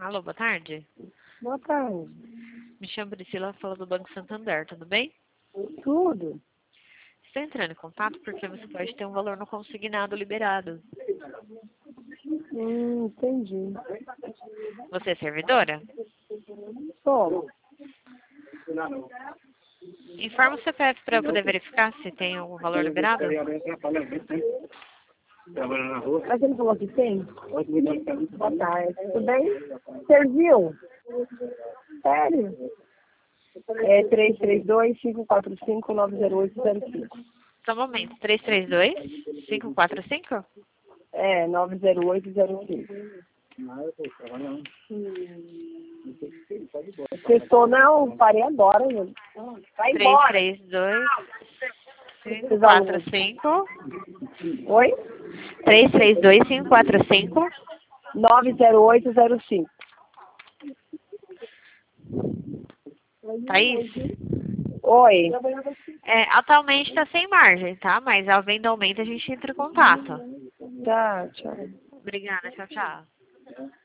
Alô, boa tarde. Boa tarde. Me chamo Priscila, falo do Banco Santander, tudo bem? Tudo? Estou entrando em contato porque você pode ter um valor no consignado liberado. Entendi. Você é servidora? Sou. Informa o CPF para eu poder verificar se tem algum valor liberado. Mas ele falou que tem? Boa tarde. Tudo bem? Serviu? Sério? É 332-545-90805. Só um momento. 332-545? É, 90805. Testou não? Parei agora, gente. Vai embora. 332-545. Oi? 332-545. 90805. Thaís? Oi. Atualmente está sem margem, tá? Mas eventualmente a gente entra em contato. Tá, tchau. Obrigada, tchau, tchau.